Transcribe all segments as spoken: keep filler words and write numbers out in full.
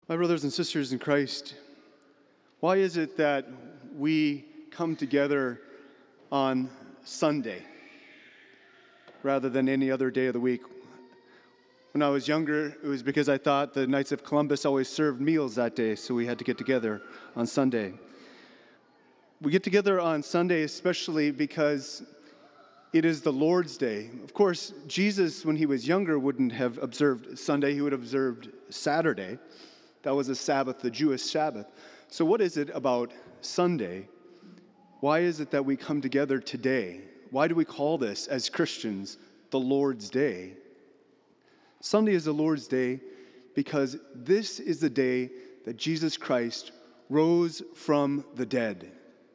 My brothers and sisters in Christ, why is it that we come together on Sunday rather than any other day of the week? When I was younger, it was because I thought the Knights of Columbus always served meals that day, so we had to get together on Sunday. We get together on Sunday especially because it is the Lord's Day. Of course, Jesus, when he was younger, wouldn't have observed Sunday. He would have observed Saturday. That was a Sabbath, the Jewish Sabbath. So what is it about Sunday? Why is it that we come together today? Why do we call this, as Christians, the Lord's Day? Sunday is the Lord's Day because this is the day that Jesus Christ rose from the dead.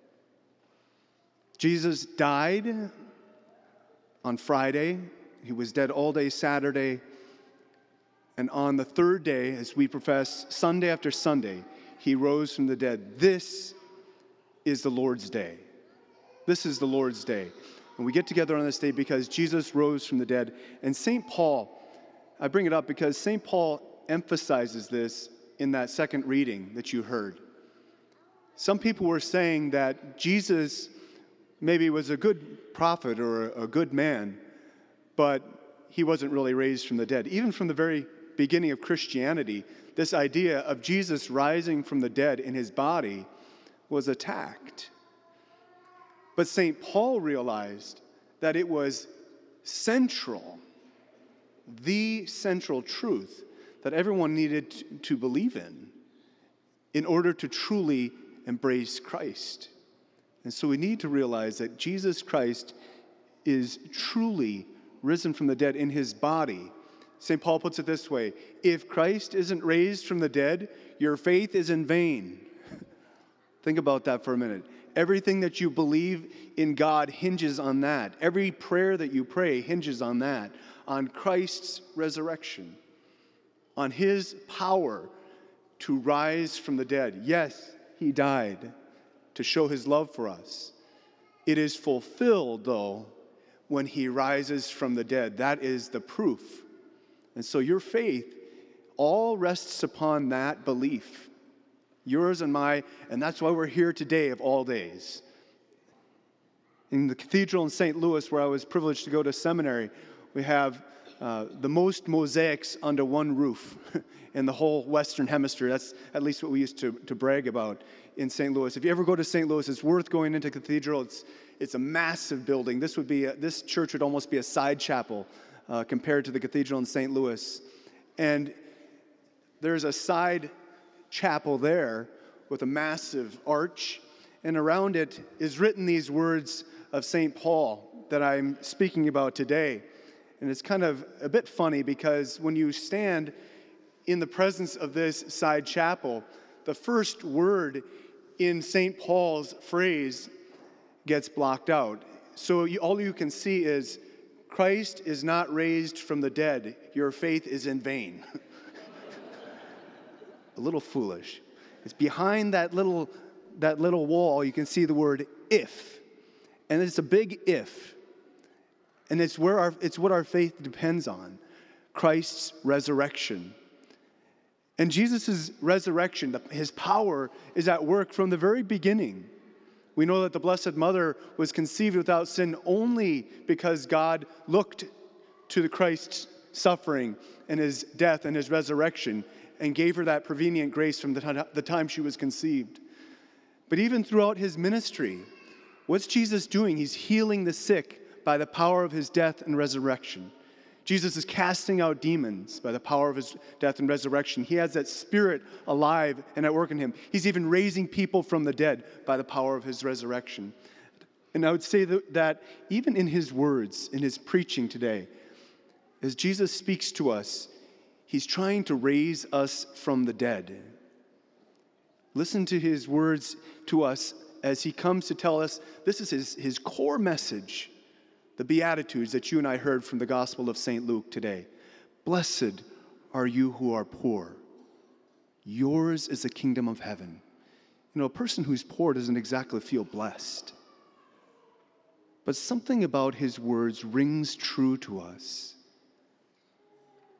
Jesus died on Friday. He was dead all day Saturday. And on the third day, as we profess Sunday after Sunday, he rose from the dead. This is the Lord's Day. This is the Lord's Day. And we get together on this day because Jesus rose from the dead. And Saint Paul, I bring it up because Saint Paul emphasizes this in that second reading that you heard. Some people were saying that Jesus maybe was a good prophet or a good man, but he wasn't really raised from the dead. Even from the very beginning of Christianity, this idea of Jesus rising from the dead in his body was attacked. But Saint Paul realized that it was central, the central truth that everyone needed to believe in in order to truly embrace Christ. And so we need to realize that Jesus Christ is truly risen from the dead in his body. Saint Paul puts it this way: if Christ isn't raised from the dead, your faith is in vain. Think about that for a minute. Everything that you believe in God hinges on that. Every prayer that you pray hinges on that, on Christ's resurrection, on his power to rise from the dead. Yes, he died to show his love for us. It is fulfilled, though, when he rises from the dead. That is the proof. And so your faith all rests upon that belief. Yours and mine, and that's why we're here today of all days. In the cathedral in Saint Louis, where I was privileged to go to seminary, we have uh, the most mosaics under one roof in the whole Western Hemisphere. That's at least what we used to, to brag about in Saint Louis. If you ever go to Saint Louis, it's worth going into cathedral. It's it's a massive building. This would be a, this church would almost be a side chapel uh, compared to the cathedral in Saint Louis. And there's a side chapel there with a massive arch, and around it is written these words of Saint Paul that I'm speaking about today. And it's kind of a bit funny because when you stand in the presence of this side chapel, the first word in Saint Paul's phrase gets blocked out. So you, all you can see is, Christ is not raised from the dead. Your faith is in vain. A little foolish. It's behind that little, that little wall, you can see the word if. And it's a big if. And it's where our, it's what our faith depends on. Christ's resurrection. And Jesus' resurrection, his power, is at work from the very beginning. We know that the Blessed Mother was conceived without sin only because God looked to the Christ's suffering and his death and his resurrection and gave her that prevenient grace from the, t- the time she was conceived. But even throughout his ministry, what's Jesus doing? He's healing the sick by the power of his death and resurrection. Jesus is casting out demons by the power of his death and resurrection. He has that spirit alive and at work in him. He's even raising people from the dead by the power of his resurrection. And I would say that, that even in his words, in his preaching today, as Jesus speaks to us, he's trying to raise us from the dead. Listen to his words to us as he comes to tell us this is his, his core message. The Beatitudes that you and I heard from the Gospel of Saint Luke today. Blessed are you who are poor. Yours is the kingdom of heaven. You know, a person who's poor doesn't exactly feel blessed. But something about his words rings true to us.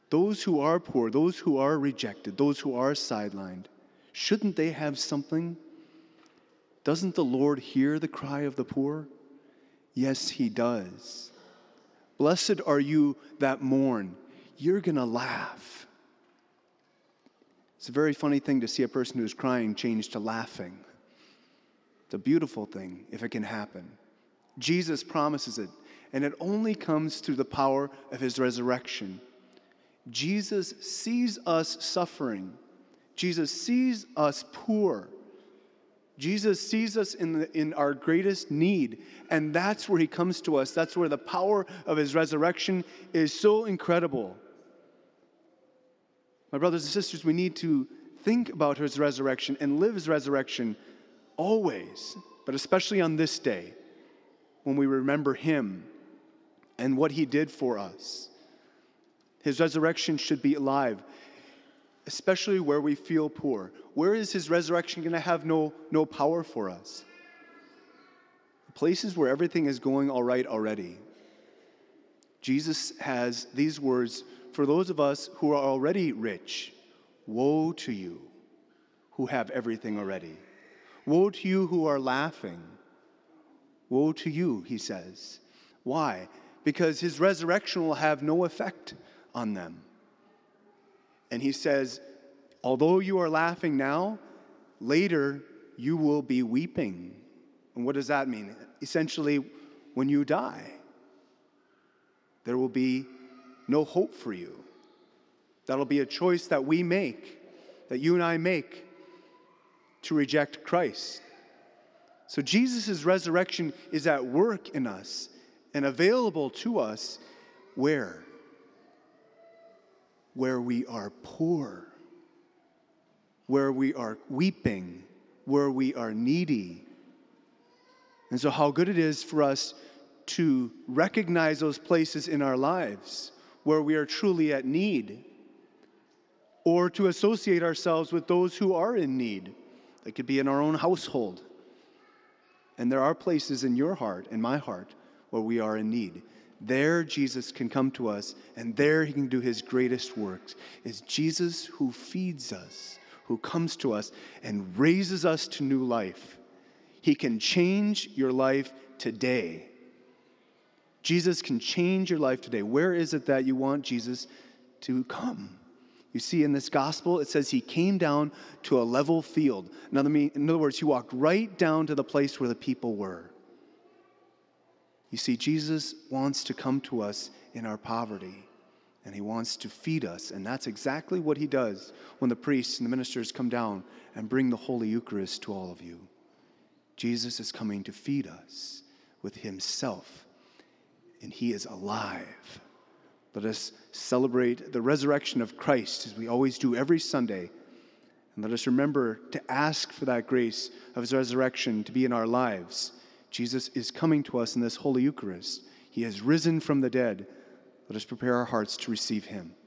Those who are poor, those who are rejected, those who are sidelined, shouldn't they have something? Doesn't the Lord hear the cry of the poor? Yes, he does. Blessed are you that mourn. You're going to laugh. It's a very funny thing to see a person who's crying change to laughing. It's a beautiful thing if it can happen. Jesus promises it, and it only comes through the power of his resurrection. Jesus sees us suffering. Jesus sees us poor. Jesus sees us in, the, in our greatest need, and that's where he comes to us. That's where the power of his resurrection is so incredible. My brothers and sisters, we need to think about his resurrection and live his resurrection always, but especially on this day when we remember him and what he did for us. His resurrection should be alive, especially where we feel poor. Where is his resurrection going to have no, no power for us? Places where everything is going all right already. Jesus has these words for those of us who are already rich. Woe to you who have everything already. Woe to you who are laughing. Woe to you, he says. Why? Because his resurrection will have no effect on them. And he says, although you are laughing now, later you will be weeping. And what does that mean? Essentially, when you die, there will be no hope for you. That'll be a choice that we make, that you and I make, to reject Christ. So Jesus' resurrection is at work in us and available to us where? Where we are poor, where we are weeping, where we are needy. And so how good it is for us to recognize those places in our lives where we are truly at need, or to associate ourselves with those who are in need. That could be in our own household. And there are places in your heart, in my heart, where we are in need. There Jesus can come to us, and there he can do his greatest works. It's Jesus who feeds us, who comes to us and raises us to new life. He can change your life today. Jesus can change your life today. Where is it that you want Jesus to come? You see, in this gospel, it says he came down to a level field. In other, in other words, he walked right down to the place where the people were. You see, Jesus wants to come to us in our poverty, and he wants to feed us, and that's exactly what he does when the priests and the ministers come down and bring the Holy Eucharist to all of you. Jesus is coming to feed us with himself, and he is alive. Let us celebrate the resurrection of Christ as we always do every Sunday, and let us remember to ask for that grace of his resurrection to be in our lives. Jesus is coming to us in this Holy Eucharist. He has risen from the dead. Let us prepare our hearts to receive him.